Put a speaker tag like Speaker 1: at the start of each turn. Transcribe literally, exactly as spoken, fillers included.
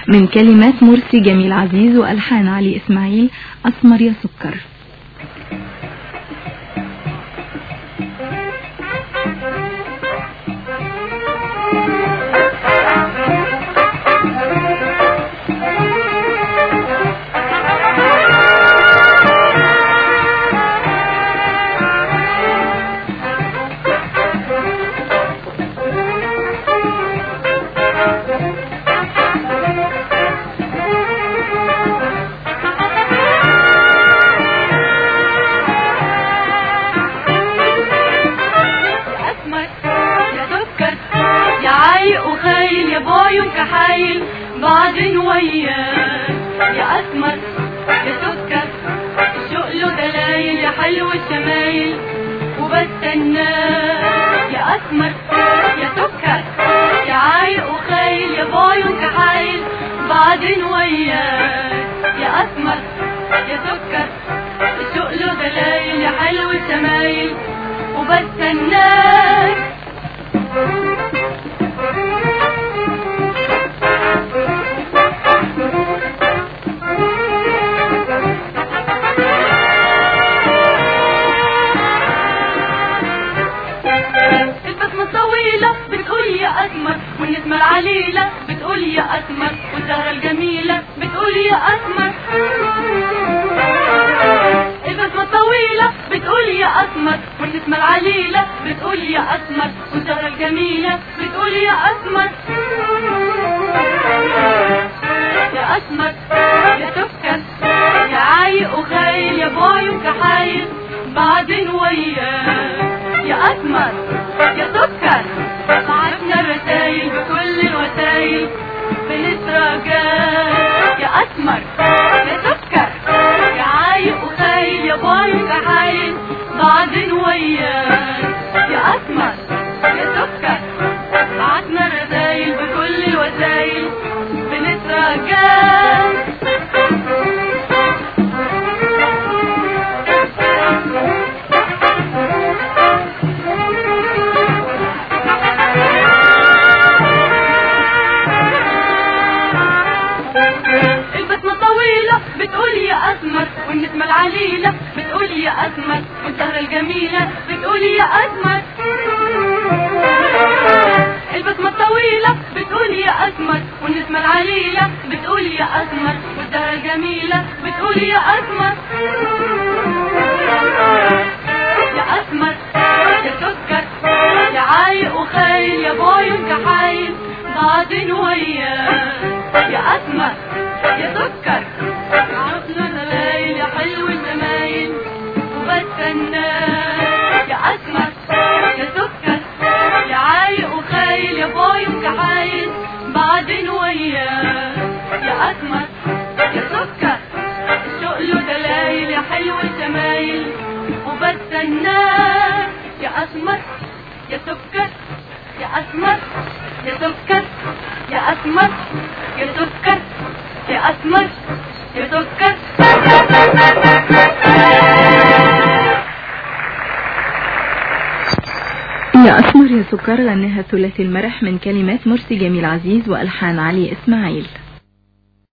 Speaker 1: من كلمات مرسي جميل عزيز وألحان علي إسماعيل، أسمر يا سكر.
Speaker 2: بعدين وياك يا أسمر يا سكر، الشوق له دلايل يا حلو الشمايل، وبستناك يا أسمر يا سكر، يا عايق وخايل يا بعيون كحايل. بعدين وياك يا أسمر يا سكر، الشوق له دلايل يا حلو الشمايل، وبستناك. والنسمة العليلة بتقول يا أسمر، والزهرة الجميلة بتقول يا أسمر. البسمة الطويلة بتقول يا أسمر، والنسمة العليلة بتقول يا أسمر، والزهرة الجميلة بتقول يا أسمر. يا أسمر يا سكر، يا عايق وخايل يا بعيون كحايل. بعدين وياك يا أسمر يا سكر، بعتنا الرسايل بكل الوسايل بنتراجاك. يا أسمر يا سكر، يا عايق وخايل يا بعيون كحايل. بعدين وياك يا أسمر يا سكر، بعتنا الرسايل بكل الوسايل بنتراجاك. بتقول يا أسمر، والنسمة العليلة بتقول يا أسمر، والزهرة الجميلة بتقول يا أسمر. البسمة الطويلة بتقول يا أسمر، والنسمة العليلة بتقول يا أسمر، والزهرة الجميلة بتقول يا أسمر. يا أسمر يا سكر، يا عايق وخايل يا بعيون كحايل. بعدين وياك يا أسمر يا سكر، عطنا دلايل يا حلو الزمايل، وبستناك يا أسمر يا سكر، يا عايق وخايل يا بعيون كحايل. بعدين وياك يا أسمر يا سكر، الشوق له دلايل يا حلو الزمايل، وبستناك يا أسمر يا سكر، يا أسمر يا سكر، يا أسمر يا سكر، يا أسمر يا سكر.
Speaker 1: يا أسمر يا سكر غناها ثلاثي المرح من كلمات مرسي جميل عزيز وألحان علي إسماعيل.